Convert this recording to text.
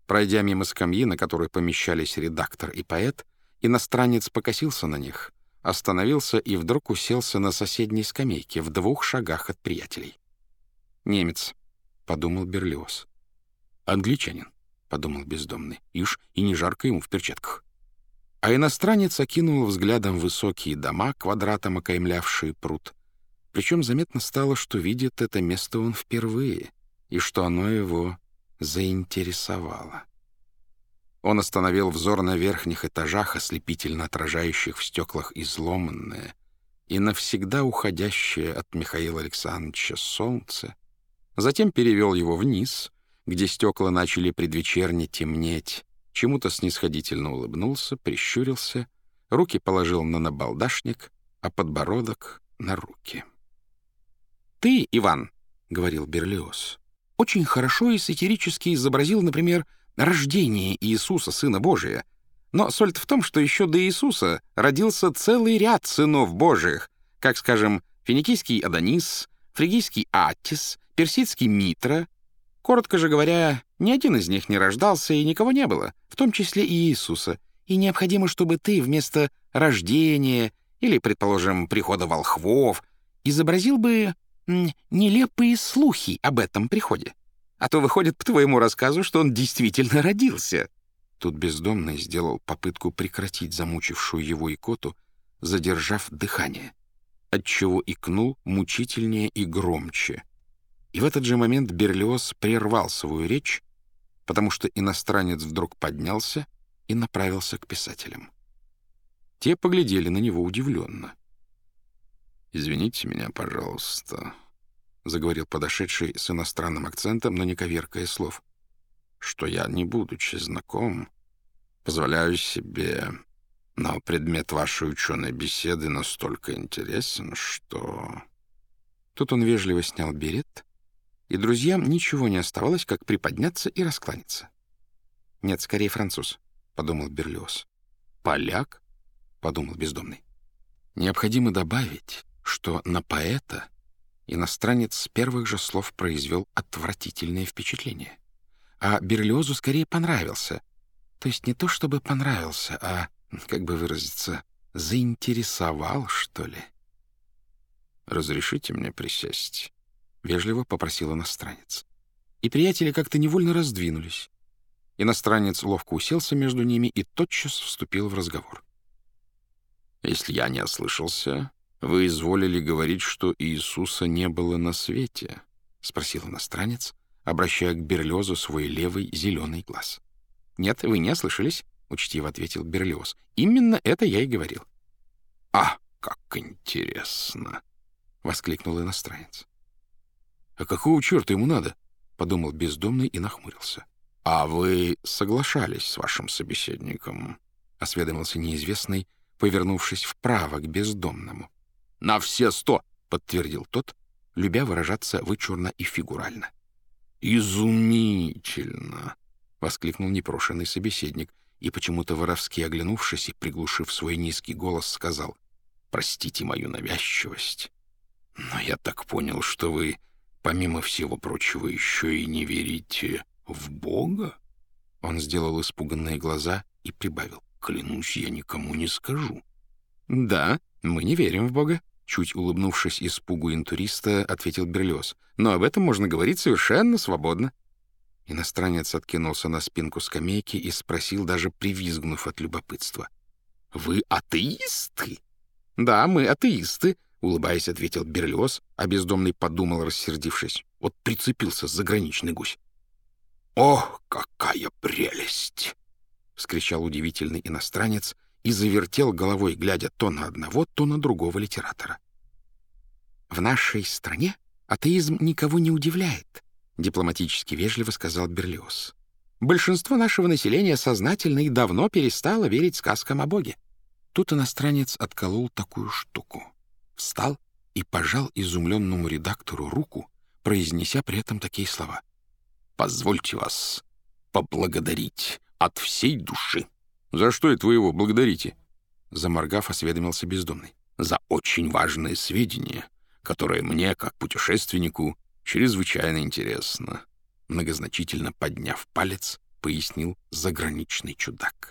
Пройдя мимо скамьи, на которой помещались редактор и поэт, иностранец покосился на них, остановился и вдруг уселся на соседней скамейке в 2 шагах от приятелей. «Немец», — подумал Берлиоз. «Англичанин», — подумал бездомный, и не жарко ему в перчатках. А иностранец окинул взглядом высокие дома, квадратом окаймлявшие пруд. Причем заметно стало, что видит это место он впервые, и что оно его заинтересовало. Он остановил взор на верхних этажах, ослепительно отражающих в стеклах изломанное и навсегда уходящее от Михаила Александровича солнце, затем перевел его вниз, где стекла начали предвечерне темнеть, чему-то снисходительно улыбнулся, прищурился, руки положил на набалдашник, а подбородок — на руки. «Ты, Иван, — говорил Берлиоз, — очень хорошо и сатирически изобразил, например, рождение Иисуса, Сына Божия. Но соль-то в том, что еще до Иисуса родился целый ряд сынов Божиих, как, скажем, финикийский Адонис, фригийский Аттис, персидский Митра. Коротко же говоря, ни один из них не рождался и никого не было, в том числе и Иисуса. И необходимо, чтобы ты вместо рождения или, предположим, прихода волхвов изобразил бы нелепые слухи об этом приходе. А то выходит по твоему рассказу, что он действительно родился». Тут бездомный сделал попытку прекратить замучившую его икоту, задержав дыхание, отчего икнул мучительнее и громче. И в этот же момент Берлиоз прервал свою речь, потому что иностранец вдруг поднялся и направился к писателям. Те поглядели на него удивленно. «Извините меня, пожалуйста», — заговорил подошедший с иностранным акцентом, но не коверкая слов, «что я, не будучи знаком, позволяю себе, но предмет вашей ученой беседы настолько интересен, что...» Тут он вежливо снял берет, и друзьям ничего не оставалось, как приподняться и раскланяться. «Нет, скорее француз», — подумал Берлиоз. «Поляк?» — подумал бездомный. Необходимо добавить, что на поэта иностранец с первых же слов произвел отвратительное впечатление. А Берлиозу скорее понравился. То есть не то чтобы понравился, а, как бы выразиться, заинтересовал, что ли. «Разрешите мне присесть?» — вежливо попросил иностранец. И приятели как-то невольно раздвинулись. Иностранец ловко уселся между ними и тотчас вступил в разговор. «Если я не ослышался, вы изволили говорить, что Иисуса не было на свете?» — спросил иностранец, обращая к Берлиозу свой левый зеленый глаз. «Нет, вы не ослышались», — учтиво ответил Берлиоз. «Именно это я и говорил». «А, как интересно!» — воскликнул иностранец. «А какого черта ему надо?» — подумал бездомный и нахмурился. «А вы соглашались с вашим собеседником?» — осведомился неизвестный, повернувшись вправо к бездомному. «На все 100!» — подтвердил тот, любя выражаться вычурно и фигурально. «Изумительно!» — воскликнул непрошенный собеседник и, почему-то воровски оглянувшись и приглушив свой низкий голос, сказал: «Простите мою навязчивость, но я так понял, что вы, помимо всего прочего, еще и не верите в Бога?» Он сделал испуганные глаза и прибавил: «Клянусь, я никому не скажу». «Да, мы не верим в Бога», — чуть улыбнувшись испугу интуриста, ответил Берлиоз. «Но об этом можно говорить совершенно свободно». Иностранец откинулся на спинку скамейки и спросил, даже привизгнув от любопытства: «Вы атеисты?» «Да, мы атеисты», — улыбаясь, ответил Берлиоз, а бездомный подумал, рассердившись: «Вот прицепился заграничный гусь». «Ох, какая прелесть!» — вскричал удивительный иностранец и завертел головой, глядя то на одного, то на другого литератора. «В нашей стране атеизм никого не удивляет», — дипломатически вежливо сказал Берлиоз. «Большинство нашего населения сознательно и давно перестало верить сказкам о Боге». Тут иностранец отколол такую штуку, встал и пожал изумленному редактору руку, произнеся при этом такие слова: «Позвольте вас поблагодарить от всей души». «За что это вы его благодарите?» Заморгав, осведомился бездомный. «За очень важное сведения, которое мне, как путешественнику, чрезвычайно интересно». Многозначительно подняв палец, пояснил заграничный чудак.